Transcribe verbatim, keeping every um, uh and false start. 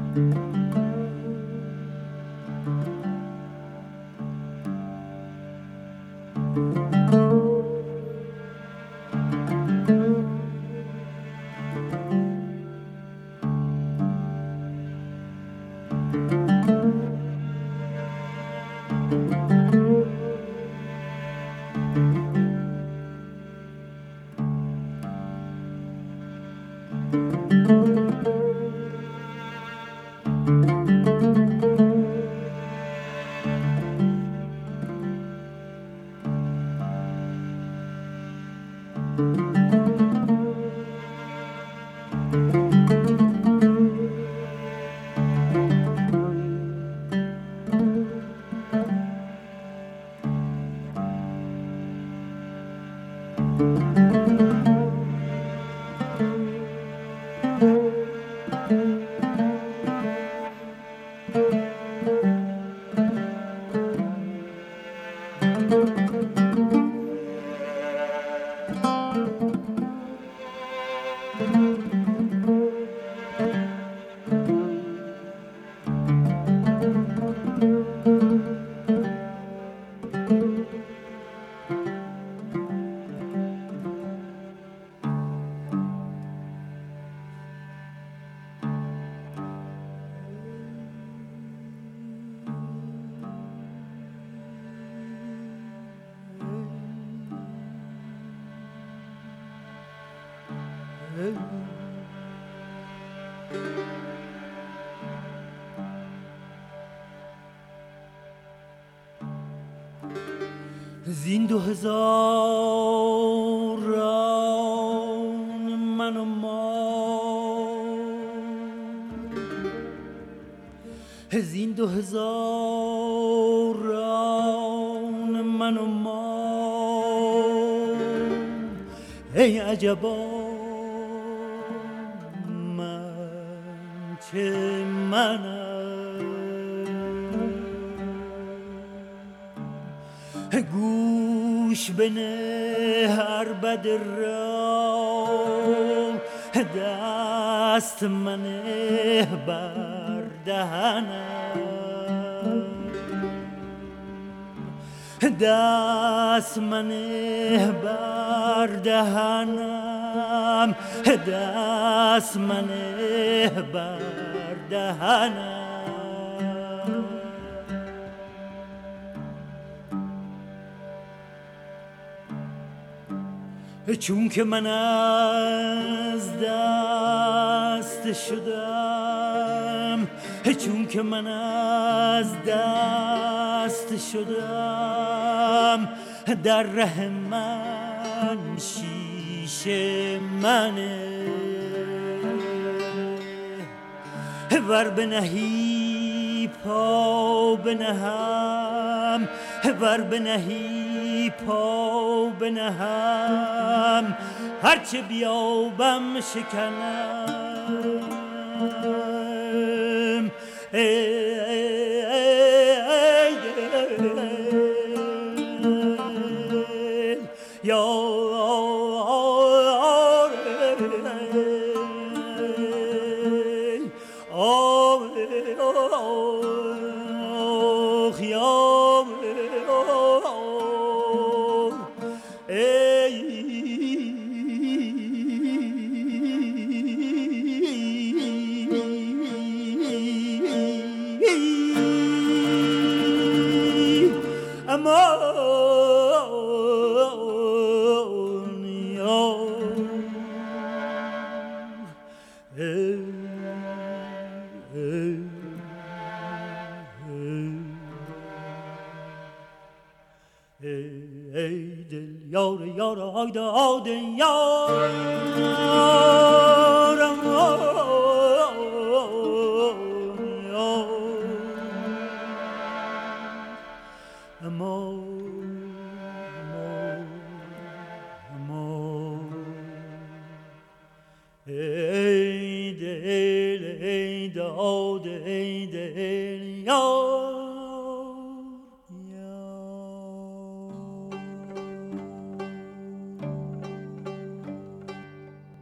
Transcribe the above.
زین دو هزاران من و ما، زین دو هزاران من و ما، ای عجبا من چه منم، گوش بنه عربد را، دست منه بر دهنم، دست منه بر دهنم، دست منه بر دهنم. چون که من از دست شدم، چون که من از دست شدم، در ره من شیشه منه، ور بنهی پا بنهم، ور بنهی پا بنهم، هرچه بیابم شکنم. یا ای دل یار یار آیده آده یارم، اما اما ای دل ای داد ای دل یار